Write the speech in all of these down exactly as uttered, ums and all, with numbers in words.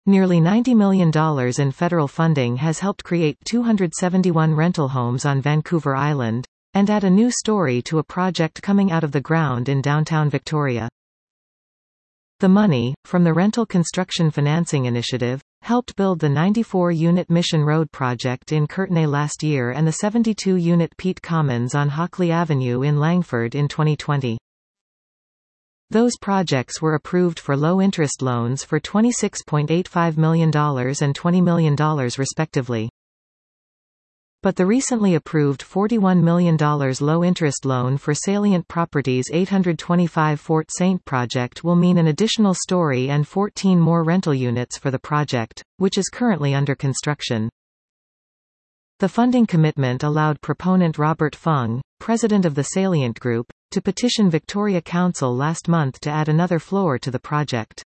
Nearly ninety million dollars in federal funding has helped create two hundred seventy-one rental homes on Vancouver Island, and add a new story to a project coming out of the ground in downtown Victoria. The money, from the Rental Construction Financing Initiative, helped build the ninety-four unit Mission Road project in Courtenay last year and the seventy-two unit Peat Commons on Hockley Avenue in Langford in twenty twenty. Those projects were approved for low-interest loans for twenty-six point eight five million dollars and twenty million dollars respectively. But the recently approved forty-one million dollars low-interest loan for Salient Properties' eight hundred twenty-five Fort Saint project will mean an additional story and fourteen more rental units for the project, which is currently under construction. The funding commitment allowed proponent Robert Fung, president of the Salient Group, to petition Victoria Council last month to add another floor to the project.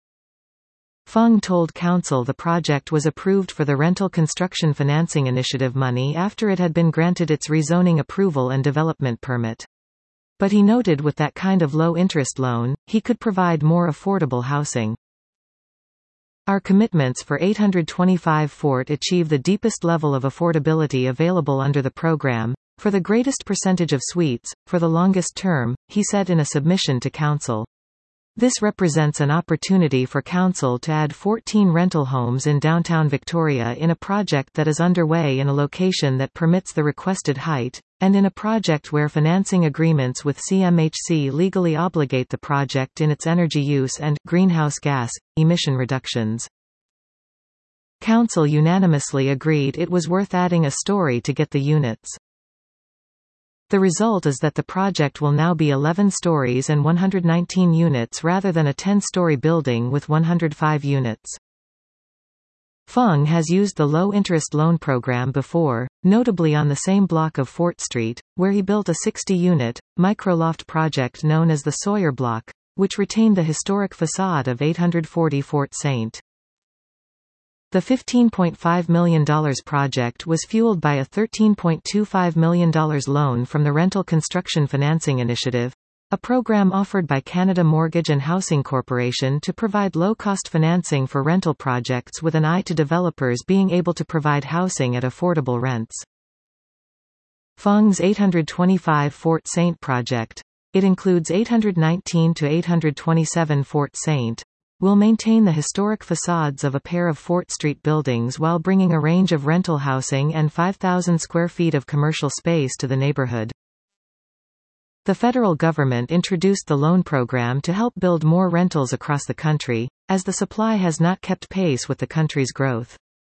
Fung told Council the project was approved for the Rental Construction Financing Initiative money after it had been granted its rezoning approval and development permit. But he noted with that kind of low-interest loan, he could provide more affordable housing. Our commitments for eight hundred twenty-five Fort achieve the deepest level of affordability available under the program, for the greatest percentage of suites, for the longest term, he said in a submission to Council. This represents an opportunity for Council to add fourteen rental homes in downtown Victoria in a project that is underway in a location that permits the requested height, and in a project where financing agreements with C M H C legally obligate the project in its energy use and greenhouse gas emission reductions. Council unanimously agreed it was worth adding a story to get the units. The result is that the project will now be eleven stories and one hundred nineteen units rather than a ten-story building with one hundred five units. Fung has used the low-interest loan program before, notably on the same block of Fort Street, where he built a sixty unit, microloft project known as the Sawyer Block, which retained the historic facade of eight hundred forty Fort Saint. The fifteen point five million dollars project was fueled by a thirteen point two five million dollars loan from the Rental Construction Financing Initiative, a program offered by Canada Mortgage and Housing Corporation to provide low-cost financing for rental projects with an eye to developers being able to provide housing at affordable rents. Fung's eight hundred twenty-five Fort Saint project, it includes eight hundred nineteen to eight hundred twenty-seven Fort Saint, will maintain the historic facades of a pair of Fort Street buildings while bringing a range of rental housing and five thousand square feet of commercial space to the neighborhood. The federal government introduced the loan program to help build more rentals across the country, as the supply has not kept pace with the country's growth.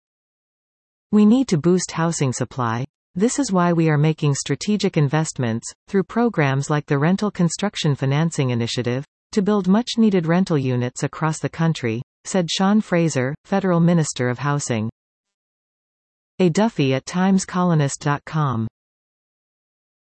We need to boost housing supply. This is why we are making strategic investments, through programs like the Rental Construction Financing Initiative, to build much-needed rental units across the country, said Sean Fraser, Federal Minister of Housing. A Duffy at times colonist dot com